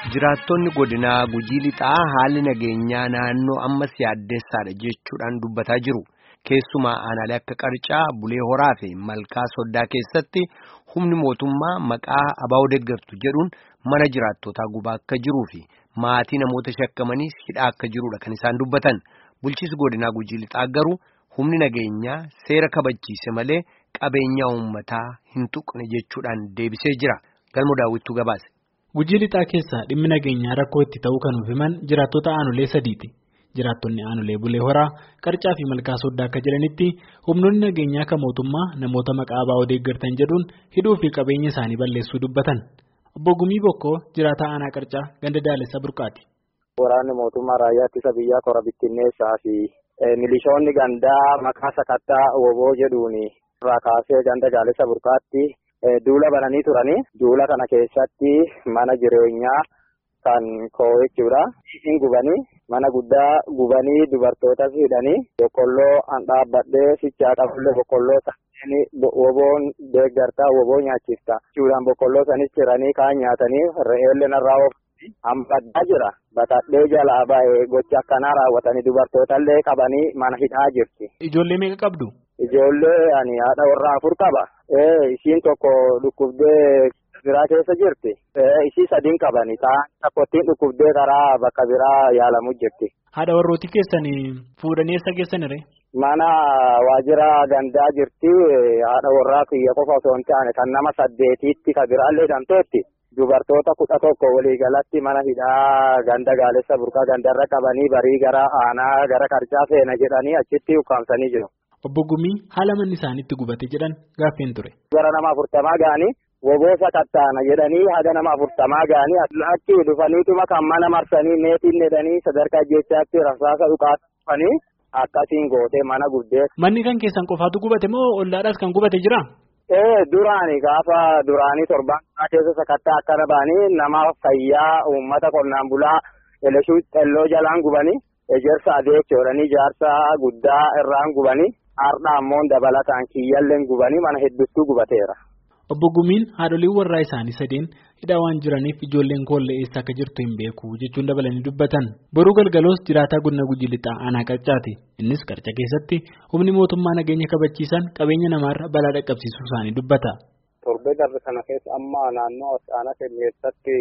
Jiraattonni godinaa Gujii Lixaa haalli nageenyaa naannoo ammas yaaddeessaadha jechuudhaan dubbataa jiru. Keessumaa aanaalee akka Qarcaa, Bulee Horaa fi Malkaa Soddaa keessatti humni mootummaa maqaa abaa'oo deeggartu jedhuun mana jiraattotaa gubaa akka jiruu fi maatii namoota shakkamanii hidhaa akka jirudha kan isaan dubbatan. Bulchiinsi godinaa Gujii Lixaa garuu humni nageenyaa seera kabachiise malee qabeenya uummataa hin tuqne jechuudhaan deebisee jira. Galmoo daawwittuu gabaase. Gujii Lixaa keessaa dhimmi nageenyaa rakkoo itti ta'uu kan himan jiraattota aanolee sadiiti. Jiraattonni aanolee Bulee Horaa, Qarcaa fi Malkaa Soddaa akka jedhanitti humnoonni nageenyaa kan mootummaa namoota maqaa abaa'oo deeggartan jedhuun hidhuu fi qabeenya isaanii balleessuu dubbatan. Obbo Gumii Bokkoo jiraataa aanaa Qarcaa ganda Daalessa Burqaati. Waraanni mootummaa raayyaa ittisa biyyaa kora bittinneessaa fi milishoonni gandaa maqaa sakattaa woboo jedhuun irraa kaasee ganda Daalessa Burqaatti duula bananii turanii. Duula kana keessatti mana jireenyaa kan koo jechuudha. Isin gubanii mana guddaa gubanii dubartootas hidhanii boqqolloo an dhaabbadhee sichaa qabullee boqqolloo ta'anii woboon deeggartaa woboo nyaachifta jechuudhaan boqqolloo sanis ciranii kaan nyaatanii re'eellee narraa oofanii hambaddaa jira. Batadhee jalaa ba'ee gocha akkanaa raawwatanii dubartootallee qabanii mana hidhaa jirti. Ijoollee meeqa qabdu? Ijoollee ani haadha warraa 4 qaba. Isiin tokko dhukkubdee biraa keessa jirti. Isii 3 qabani. Tokkottiin dhukkubdee karaa bakka biraa yaalamu jirti. Haadha warrooti keessanii fuudhanii eessa geessanire? Mana waajjira gandaa jirti. Haadha warraa kiyya qofa osoo hin taane kan nama 8tti kan biraallee danteetti. Dubartoota 11 waliigalatti mana hidhaa ganda Gaalessa Burqaa gandarra qabanii barii gara aanaa gara Qarcaa seena jedhanii achitti ukkaamsanii jiru. Obbo Gumii haala manni isaaniitti gubate jedhan gaaffeen ture. Gara nama 40 ga'anii woboo sakattaana jedhanii haga nama 40 ga'anii achi dhufaniituma kan mana marsanii neetiin jedhanii sadarkaa jechaatti rasaasa dhukaasanii akkasiin gootee mana guddee. Manni kan keessan qofaatu gubate moo ollaadhaas kan gubate jira? Duraanii gaafa duraanii 7 keessa sakattaa akkana ba'anii nama fayyaa uummata qonnaan bulaa eleshuu xelloo jalaan gubanii ejersa adeechoodhanii jaarsa guddaa irraan gubanii. Har'a ammoo dabalataan kiyyalleen gubanii mana hedduutu gubateera. Obbo Gumiin haadholiin warraa isaanii 3 hidhaa waan jiraniif ijoolleen koollee eessa akka jirtu hin beeku jechuun dabalanii dubbatan. Boruu galgaloos jiraataa godina Gujii Lixaa aanaa Qarcaati. Innis Qarca keessatti humni mootummaa nageenya kabachiisan qabeenya namaarra balaa dhaqqabsiisuu isaanii dubbata. Torbee darbe kana keessa amma naannoo aanaa keessatti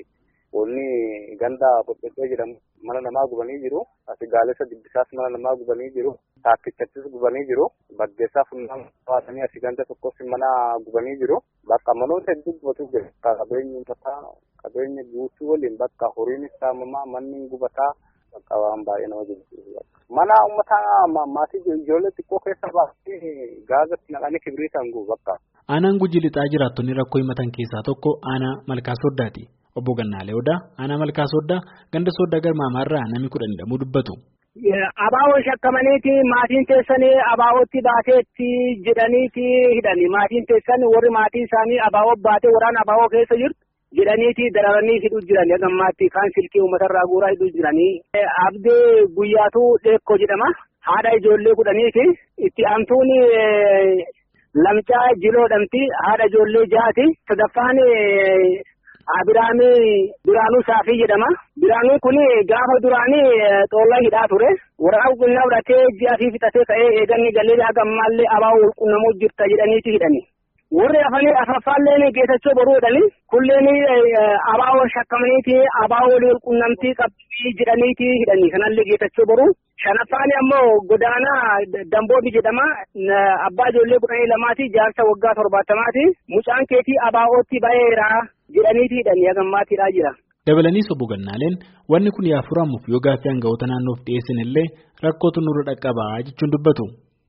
wanni ganda Boqqolloo jedhamu mana namaa gubanii jiru. Asi Gaalessa Dibbisaas mana namaa gubanii jiru. Taakkichatti gubanii jiru. Baggeessaa funnaan baasanii asi ganda tokkos mana gubanii jiru. Bakka manoota hedduu gubatu jiru. Qabeenya guutuu waliin bakka horiin saamamaa manni gubataa bakka waan baay'ee nama jiru. Mana uummataa maatii ijoollee xiqqoo keessa baasanii gaazatti naqanii kibriitaan gubu bakka. Aanaan Gujii Lixaa jiraattonni rakkoo himatan keessaa tokko aanaa Malkaa Soddaati. Obbo Gannaalee Odaa aanaa Malkaa Soddaa ganda Soddaa Garmaamaarraa namni 10 hidhamuu dubbatu. Abaa'oo shakkamaniiti maatiin teessanii abaa'ootti baateetti jedhaniiti hidhani. Maatiin teessanii warri maatiin isaanii abaa'oo baatee waraan abaa'oo keessa jirtu jedhaniiti dararanii hidhuu jirani. Gammaatti kaan silkii uummatarraa guuraa hidhuu jiranii. Abdee Guyyaatu Dheekkoo jedhama. Haadha ijoollee 10ti. Itti aantuun Lamcaa Jiloodhamti. Haadha ijoollee 6ti. Sadaffaan Abiraamii Duraanuu Saafii jedhama. Duraanuu kun gaafa duraanii xoollaa hidhaa ture. Waraqaa qulqullina fudhatee ji'a fi fixatee ka'ee eeganni galee haga ammaallee abaa'oo qunnamuu jirta jedhaniiti hidhani. Warri afanii afaffaalleen geessachuu boruu jedhani. Kulleen abaa'oo shakkamaniiti abaa'oo waliin qunnamtii qabdii jedhaniiti hidhani. Kanallee geessachuu boruu. Shanaffaan ammoo godaanaa Damboobi jedhama. Abbaa ijoollee 12ti jaarsa waggaa 70ti. Mucaan keetii abaa'ootti ba'eera. jedhaniiti hidhanii hagammaatiidhaa jira. Dabalaniis obbo Gannaaleen wanni kun yaa furamuuf yoo gaaffii aangawoota naannoof dhiyeessin illee rakkootu nurra dhaqqabaa jechuun dubbatu.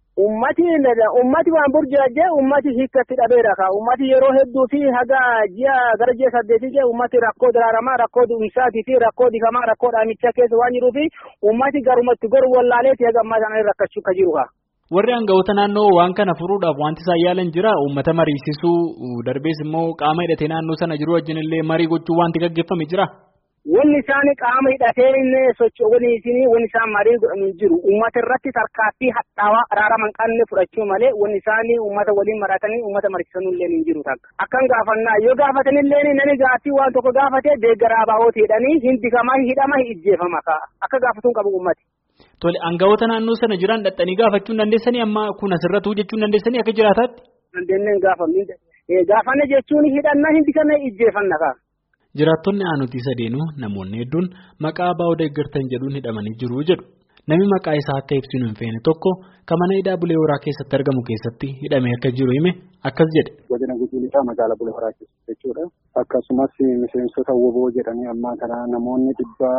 Ummati waan burjaajee ummati hiikkatti dhabeera ka ummati yeroo hedduu fi haga gara ji'a 8 ummati rakkoo daraaramaa rakkoo du'umsaatii fi rakkoo dikamaa rakkoo dhaamichaa keessa waan jiruu fi ummati garumatti goru wallaaleeti haga ammaa sana rakkachuu ka jiru ka. Warri aangawoota naannoo waan kana furuudhaaf wanti isaan yaalan jira uummata mariisisuu darbees immoo qaama hidhatee naannoo sana jiru wajjin illee marii gochuu wanti gaggeeffame jira. wanni isaan qaama hidhatee socho'aniitiin wanni isaan marii godhanii jiru uummata irratti tarkaanfii hadhaawaa araaraman qabne fudhachuu malee wanni isaan uummata waliin maratanii uummata mariisanuu illee hin jiru takka. Akkan gaafannaa yoo gaafatan illee namni gaaffii waan tokko gaafatee deeggaraa baa'ooti jedhanii hindikamaa hidhama ijjeefama akka gaafatuun qabu uummati. Tole aangawoota naannoo sana jiran dhaxxanii gaafachuu dandeessanii amma kun asirratti jechuu dandeessanii akka jiraataatti. Dandeenyeen gaafanne jechuun hidhannaa hindikanna ijjeefanna kaa. Jiraattonni aanutii sadeenuu namoonni hedduun maqaa abbaa deeggartan jedhuun hidhamanii jiru jedhu. Namni maqaa isaa akka ibsinu hin feene tokko kan mana hidhaa Bulee Horaa keessatti argamu keessatti hidhamee akka jiru hime akkas jedhe. Godina Gujii Lixaa magaalaa Bulee Horaa keessatti jechuudha. Akkasumas miseensota WBO jedhanii ammaa kana namoonni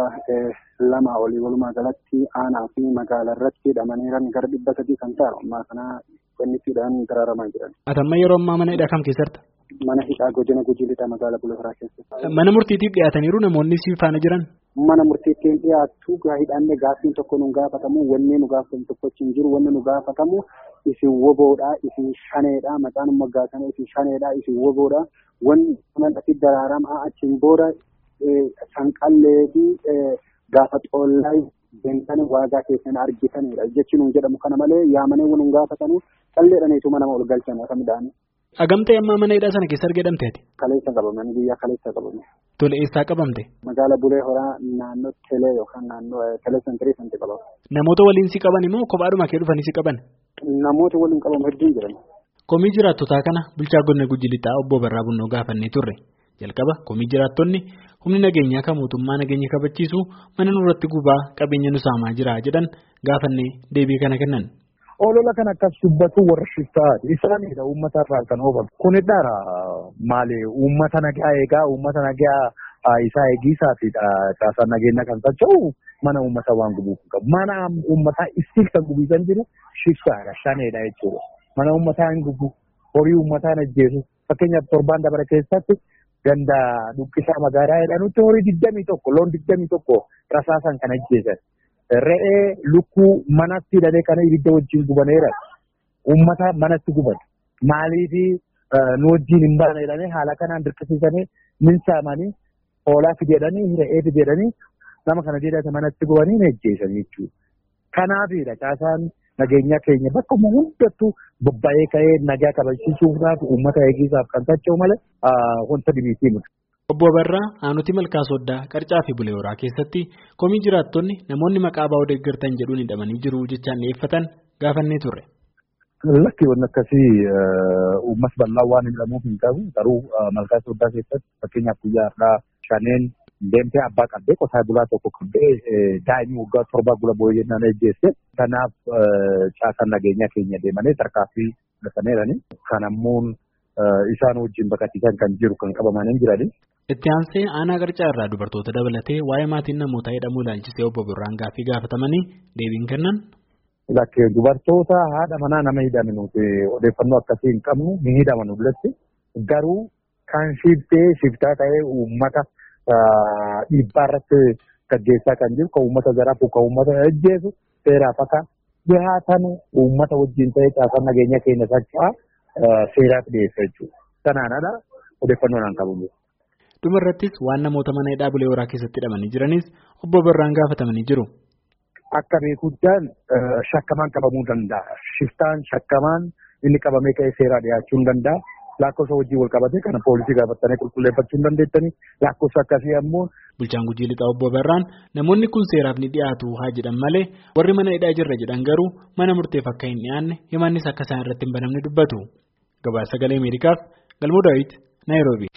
200 olii walumaa galatti aanaa fi magaalaa irratti hidhamaniiran gara 300 kan ta'an ammaa kana qonnitiidhaan daraaramaa jiran. Atamma yeroo ammaa mana hidhaa kam keessatti? Mana hidhaa godina Gujii Lixaa magaalaa Bulee Horaa keessatti. Mana murtiitiif dhiyaataniiru namoonni si faana jiran? Mana murtiitti dhiyaattu hidhanne gaaffiin tokko nu gaafatamu wanni nu gaafatamu tokko hin jiru wanni nu gaafatamu isin WBOdha isin shaneedha maqaan moggaasanii isin shaneedha isin WBOdha wanni kanatti daraaramaa achiin booda sanqallee fi gaafa xollaa beentan waagaa keessan argitanidha jechuun jedhamu kana malee yaamanii nu gaafatanu qalleedhaniitu mana ol galchan akka midhaan. Agamtee amma mana hidhaa sana keessa argamteeti? Kaleessa qabamanii guyyaa kaleessa qabame. Tole eessaa qabamte? Magaalaa Bulee Horaa naannoo Telee yookaan naannoo Telee Sentirii sanatti qabama. Namoota waliin si qaban immoo kophaadhuma kee dhufanii si qaban? Namoota waliin qabamu hedduun jiran. Komii jiraattotaa kana bulchaa godina Gujii Lixaa obbo Barraa Bunnoo gaafannee turre. Jalqaba komii jiraattonni humni nageenyaa kan mootummaa nageenya kabachiisu mana nurratti gubaa qabeenya nu saamaa jira jedhan gaafannee deebii kana kennan. Olola kan akkas dubbatu warra shiftaati. Isaanidha uummata irraa kan oofan. Kunidha maali uummata nagaa eegaa uummata nagaa isaa eegisaatiidha. Caasaan nageenya kan socho'u mana uummata waan gubuuf qabu. Mana uummataa isii kan gubisan jiru shiftaadha. Shaneedha jechuudha. Mana uummataa hin gubu horii uummataa hin ajjeesu. Fakkeenyaaf torbaan dabara keessatti ganda Dhuqqisaa magaalaa jedhanutti horii 21 loon 21 rasaasan kan ajjeesan. Re'ee lukkuu manatti hidhatee kana ibidda wajjin gubaneera. Uummata manatti guban. Maaliifi nu wajjin hin baane jedhanii haala kanaan dirqisiisanii min saamanii hoolaa fideedhanii re'ee fideedhanii nama kana jedhate manatti gubanii ni ajjeesan jechuudha. Kanaafidha caasaan nageenya keenya bakka hundattuu bobba'ee ka'ee nagaa kabachiisuudhaaf uummata eegisaaf kan socho'u malee wanta dhibiitii miti. Obbo Barraa aanutii Malkaa Soddaa Qarcaa fi Bulee Horaa keessatti komii jiraattonni namoonni maqaa abbaa deeggartan jedhuun hidhamanii jiru jechaan dhiyeeffatan gaafannee turre. Lakki wanni akkasii uummas bal'aa waan hidhamuuf hin qabu garuu Malkaa Soddaa keessatti fakkeenyaaf guyyaa har'aa shaneen deemtee abbaa qabdee qotaa bulaa tokko qabdee daa'imni waggaa 7 gula boo'ee jennaan ejjeesse. Kanaaf caasaan nageenyaa keenya deemanii tarkaanfii fudhataniirani. Kanammoo isaan wajjin baqachiisan kan jiru kan qabamanii jirani. Itti aansee aanaa Qarcaa irraa dubartoota dabalatee waa'ee maatiin namoota hidhamuu ilaalchisee obbo Birraan gaaffii gaafatamanii deebiin kennan. Lakkee dubartoota haadha manaa nama hidhame nuti odeeffannoo akkasii hin qabnu ni hidhaman ulatti garuu kan shiftaa ta'ee uummata dhiibbaa irratti gaggeessaa kan jiru kan uummata zarafu kan uummata ajjeesu seeraaf akka dhihaatan uummata wajjin ta'ee caasaan nageenya keenya socho'aa seeraaf dhiyeessa jechuudha. Kanaanadha odeeffannoo naan qabu. Dhumarrattis waan namoota mana hidhaa Bulee Horaa keessatti hidhamanii jiranis obbo Birraan gaafatamanii jiru. Akka beekuudhaan shakkamaan qabamuu danda'a. Shiftaan shakkamaan inni qabamee ka'ee seeraa dhiyaachuu hin danda'a. Lakkoofsa wajjin wal qabatee kana poolisii gaafatanii qulqulleeffachuu hin dandeettanii lakkoofsa akkasii ammoo. Bulchaan Gujii Lixaa obbo Birraan namoonni kun seeraaf ni dhiyaatu haa jedhan malee warri mana hidhaa jirra jedhan garuu mana murteef akka hin dhiyaanne himannis akka isaan irratti hin banamne dubbatu. Gabaasa Sagalee Ameerikaaf Galmoo Daawit Naayiroobii.